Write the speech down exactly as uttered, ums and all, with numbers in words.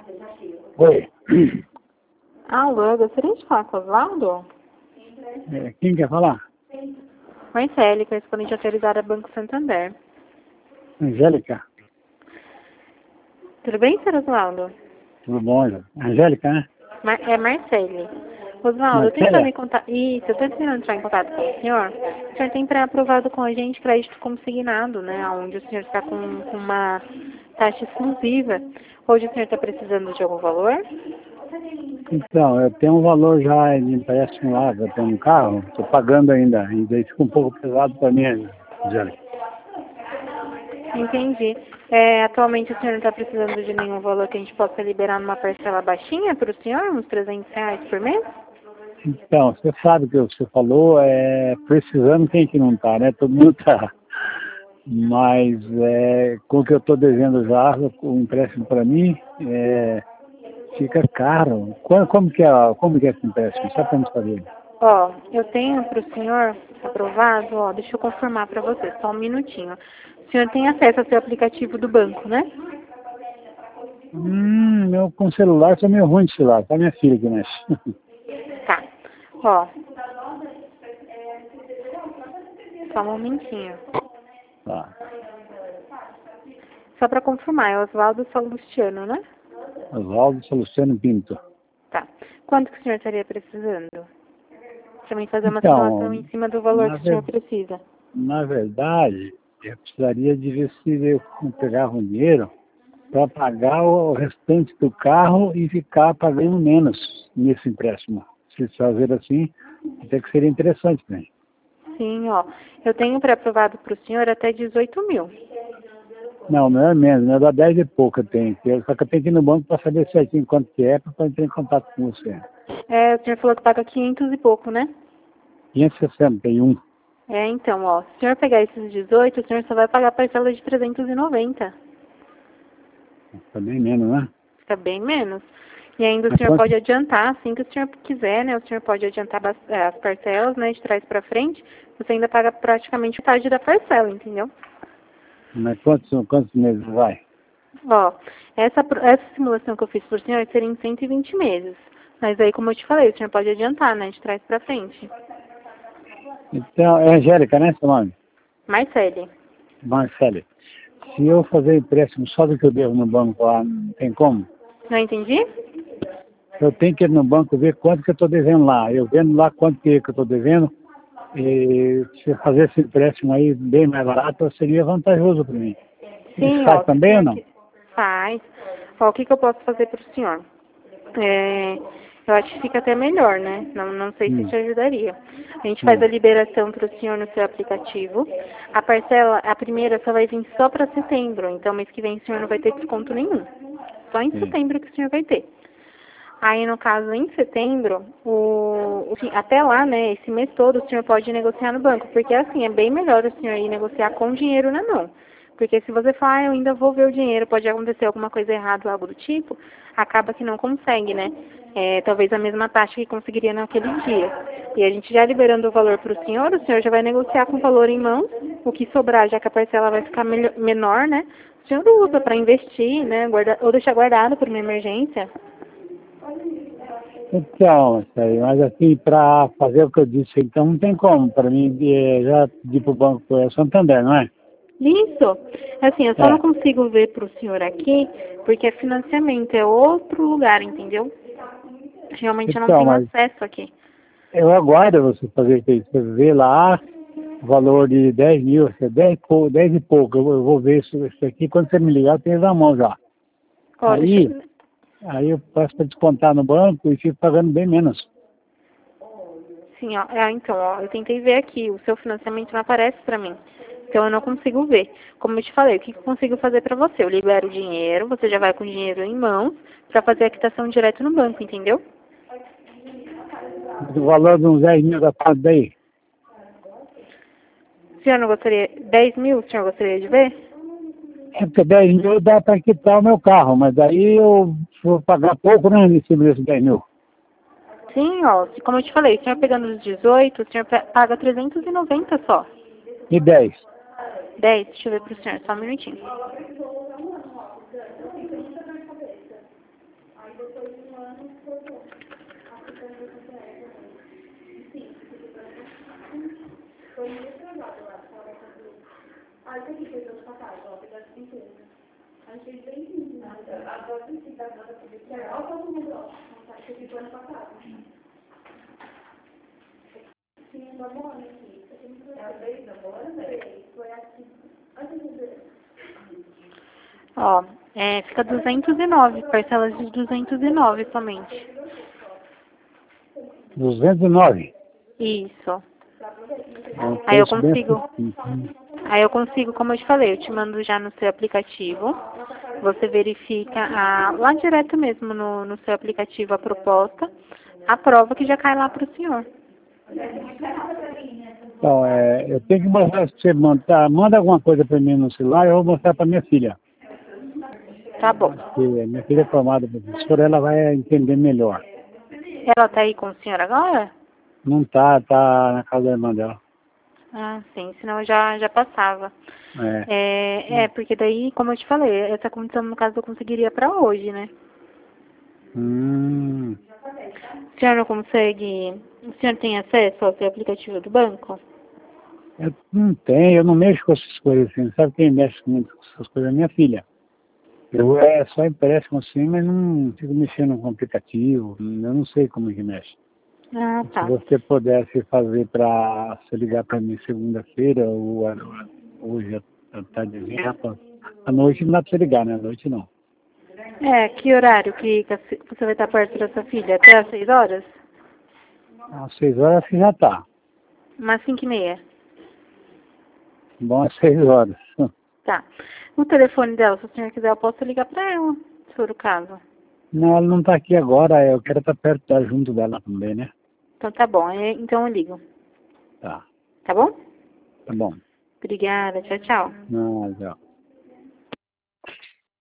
Oi. Alô, eu gostaria de falar com o Osvaldo? É, quem quer falar? Marcele, correspondente autorizada Banco Santander. Angélica. Tudo bem, senhor Osvaldo? Tudo bom, já? Angélica, né? Mar é Marcele. Osvaldo, eu tentando em contato... Isso, eu estou tentando entrar em contato com o senhor. O senhor tem pré-aprovado com a gente crédito consignado, né? Onde o senhor está com, com uma taxa exclusiva. Hoje o senhor está precisando de algum valor? Então, eu tenho um valor já de empréstimo lá, eu tenho um carro, estou pagando ainda, e daí fica um pouco pesado para mim, Angélica. Entendi. É, atualmente o senhor não está precisando de nenhum valor que a gente possa liberar numa parcela baixinha para o senhor, uns trezentos reais por mês? Então, você sabe que você falou, é precisando quem que não está, né? Todo mundo está. Mas é, com o que eu estou devendo já, o empréstimo para mim, é, fica caro. Como, como, que é, como que é esse empréstimo? Só para me saber. Ó, eu tenho para o senhor aprovado, ó, deixa eu confirmar para você, só um minutinho. O senhor tem acesso ao seu aplicativo do banco, né? Hum, meu com celular sou meio ruim de celular, tá minha filha que mexe. Tá. Ó. Só um momentinho. Tá. Só para confirmar, é Oswaldo Salustiano, né? Oswaldo Salustiano Pinto. Tá. Quanto que o senhor estaria precisando? Também fazer uma Então, simulação em cima do valor na, que o senhor ver, precisa. na verdade, eu precisaria de ver se eu pegava um dinheiro para pagar o restante do carro e ficar pagando menos nesse empréstimo. Se fazer assim, até que seria interessante para mim. Sim, ó. Eu tenho pré-aprovado para o senhor até dezoito mil. Não, não é menos, não é da dez e pouco eu tenho. Só que eu tenho que ir no banco para saber certinho quanto que é, para entrar em contato com você. É, o senhor falou que paga quinhentos e pouco, né? quinhentos e sessenta e um. É, então, ó. Se o senhor pegar esses dezoito, o senhor só vai pagar a parcela de trezentos e noventa. Está bem menos, né? Fica bem menos. E ainda o Mas senhor quanto... pode adiantar, assim que o senhor quiser, né? O senhor pode adiantar as parcelas, né? De trás para frente. Você ainda paga praticamente metade da parcela, entendeu? Mas quantos, quantos meses vai? Ó, essa, essa simulação que eu fiz por senhor seria em cento e vinte meses. Mas aí, como eu te falei, o senhor pode adiantar, né? De trás para frente. Então, é Angélica, né, seu nome? Marcele. Marcele. Se eu fazer empréstimo só do que eu devo no banco lá, não tem como? Não entendi? Eu tenho que ir no banco ver quanto que eu estou devendo lá. Eu vendo lá quanto que eu estou devendo. E se eu fazer esse empréstimo aí bem mais barato, seria vantajoso para mim. Isso Sim, faz ó. também ou não? Faz. Ó, o que, que eu posso fazer para o senhor? É, eu acho que fica até melhor, né? Não, não sei se Hum, te ajudaria. A gente faz hum, a liberação para o senhor no seu aplicativo. A parcela, a primeira só vai vir só para setembro. Então, mês que vem o senhor não vai ter desconto nenhum. Só em sim. setembro que o senhor vai ter. Aí, no caso, em setembro, o, o, até lá, né, esse mês todo, o senhor pode negociar no banco. Porque, assim, é bem melhor o senhor ir negociar com dinheiro na mão. Porque se você falar, ah, eu ainda vou ver o dinheiro, pode acontecer alguma coisa errada, algo do tipo, acaba que não consegue, né? É, talvez a mesma taxa que conseguiria naquele dia. E a gente já liberando o valor para o senhor, o senhor já vai negociar com o valor em mãos, o que sobrar, já que a parcela vai ficar melhor, menor, né? O senhor usa para investir, né? Guarda, ou deixar guardado por uma emergência. Então, isso aí, mas assim, para fazer o que eu disse, então não tem como. Para mim, eh, já pedir para o banco, é Santander, não é? Isso. Assim, eu só não É. consigo ver para o senhor aqui, porque é financiamento, é outro lugar, entendeu? Realmente eu não Então, tenho mas acesso aqui. eu aguardo você fazer isso. Você vê lá o valor de dez mil, dez, dez e pouco. Eu, eu vou ver isso, isso aqui. Quando você me ligar, eu tenho na mão já. Ó, deixa Aí, eu... aí eu passo para descontar no banco e fico pagando bem menos. Sim, ó. É, então, ó, eu tentei ver aqui. O seu financiamento não aparece para mim. Então eu não consigo ver. Como eu te falei, o que eu consigo fazer para você? Eu libero o dinheiro, você já vai com o dinheiro em mãos para fazer a quitação direto no banco, entendeu? O valor de uns dez mil da parte daí. O senhor não gostaria... dez mil, o senhor gostaria de ver? É porque dez mil dá para quitar o meu carro, mas daí eu vou pagar pouco, né, em cima desses dez mil. Sim, ó. Como eu te falei, o senhor pegando os dezoito, o senhor paga trezentos e noventa só. E dez. dez, deixa eu ver pro senhor, só um minutinho. Ó, é, fica duzentos e nove, parcelas de duzentos e nove somente. duzentos e nove. Isso. É um Aí eu preço bem consigo, acessível. aí eu consigo, como eu te falei, eu te mando já no seu aplicativo. Você verifica a, lá direto mesmo no, no seu aplicativo a proposta, a prova que já cai lá para o senhor. Então, é, eu tenho que mostrar, se você manda, manda alguma coisa para mim no celular, eu vou mostrar para minha filha. Tá bom. Porque minha filha é formada professora, ela vai entender melhor. Ela tá aí com o senhor agora? Não tá, tá na casa da irmã dela. Ah, sim, senão eu já, já passava. É. É, é, porque daí, como eu te falei, essa condição, no caso, eu conseguiria para hoje, né? Hum, O senhor não consegue... O senhor tem acesso ao seu aplicativo do banco? eu não tenho, eu não mexo com essas coisas assim. Sabe quem mexe muito com essas coisas? É minha filha. Eu é só empréstimo assim, mas não fico mexendo com aplicativo, eu não sei como é que mexe. Ah, Se tá. você pudesse fazer para se ligar para mim segunda-feira, ou a- hoje à tardezinha, à noite não dá para você ligar, né? À noite não. É, que horário que que você vai estar perto da sua filha? Até às seis horas? Às seis horas você já tá. Umas cinco e meia. Bom, às seis horas. Tá. O telefone dela, se o senhor quiser, eu posso ligar para ela, se for o caso. Não, ela não tá aqui agora, eu quero estar perto, estar junto dela também, né? Então tá bom, é, então eu ligo. Tá, Tá bom? tá bom. Obrigada, tchau, tchau. Não, já.